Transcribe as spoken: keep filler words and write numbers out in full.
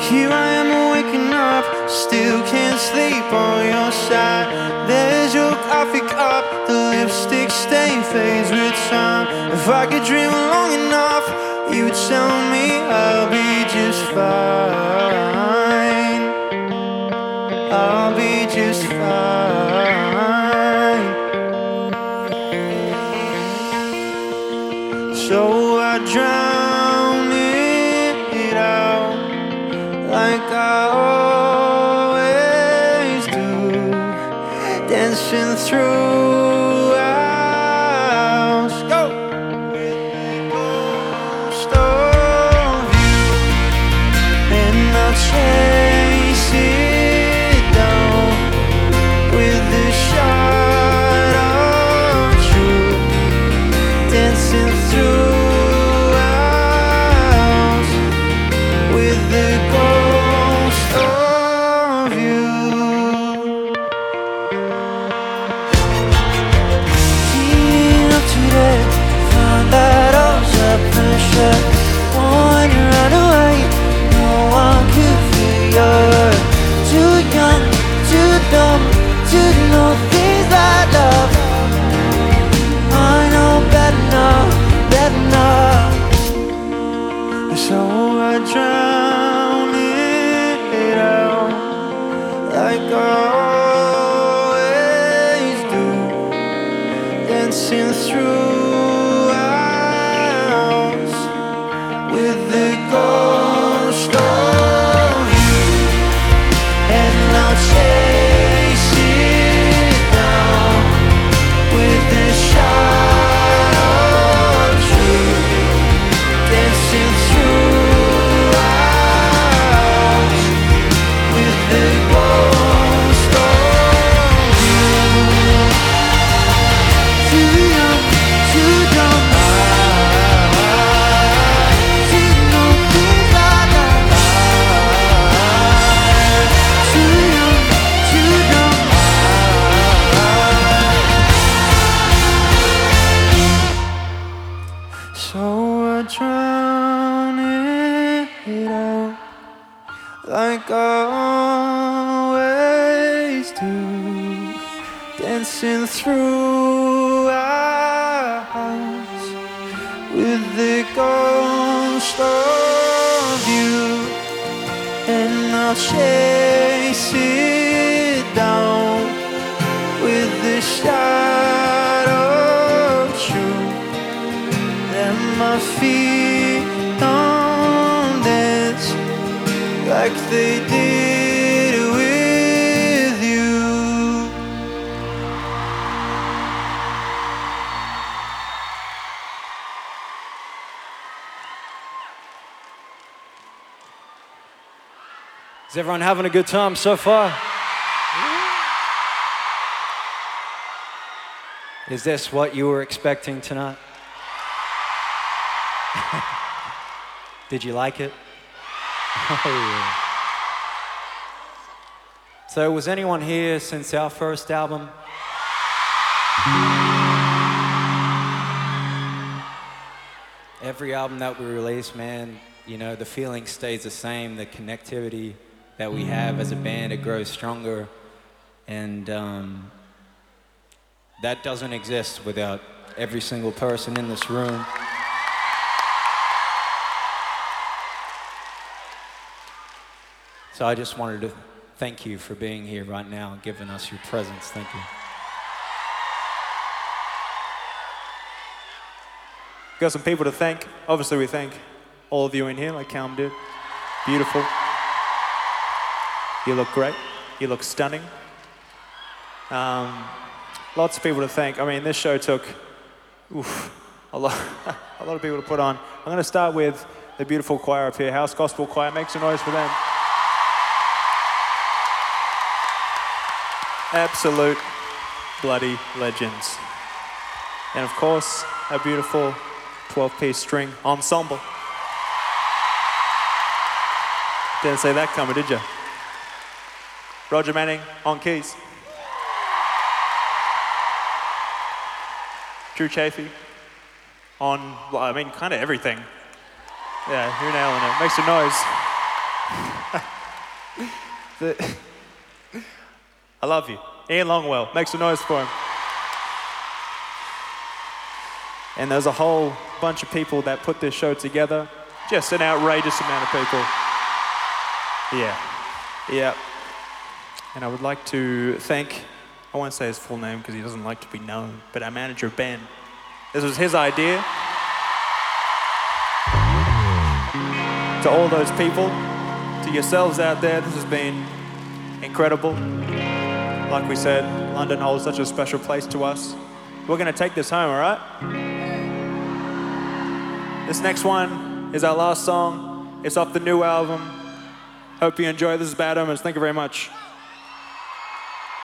Here I am waking up, still can't sleep on your side. There's your coffee cup, the lipstick stain fades with time. If I could dream long enough, you would tell me I'll be just fine. I'll be just fine. So I drown it out like I always do, dancing through hours. Go! With the ghost of you, and I'll chase it down with the shot of truth, dancing through hours with the ghost of you. Teeing up today, found that I was up and shut. When you ran away, no one could feel your hurt. Too young, too dumb to know things like love. I know better now, better now. So I drown it out like I always do, dancing through hours with the ghost of you, and I'll chase it down with the shot of truth, dancing through hours with the ghost of you. Too young, too dumb to know things like that. Too young, too dumb. So I drown it out like I always do, dancing through hours with the ghost of you, and I'll chase it down with the shot of truth. And my feet don't dance like they did with you. Is everyone having a good time so far? Is this what you were expecting tonight? Did you like it? Oh, yeah. So was anyone here since our first album? Every album that we release, man, you know, the feeling stays the same. The connectivity that we have as a band, it grows stronger. And um, that doesn't exist without every single person in this room. So I just wanted to thank you for being here right now and giving us your presence. Thank you. Got some people to thank. Obviously, we thank all of you in here, like Calum did. Beautiful. You look great. You look stunning. Um, lots of people to thank. I mean, this show took oof, a lot, a lot of people to put on. I'm going to start with the beautiful choir up here, House Gospel Choir. Make some noise for them. Absolute bloody legends. And of course, a beautiful twelve-piece string ensemble. Didn't see that coming, did you? Roger Manning on keys. Drew Chafee on, well, I mean, kind of everything. Yeah, you're nailing it. Make some noise The- I love you. Ian Longwell, make some noise for him. And there's a whole bunch of people that put this show together. Just an outrageous amount of people. Yeah, yeah. And I would like to thank, I won't say his full name because he doesn't like to be known, but our manager, Ben. This was his idea. To all those people, to yourselves out there, this has been incredible. Like we said, London holds such a special place to us. We're gonna take this home, all right? This next one is our last song. It's off the new album. Hope you enjoy. This is Bad Omens. Thank you very much.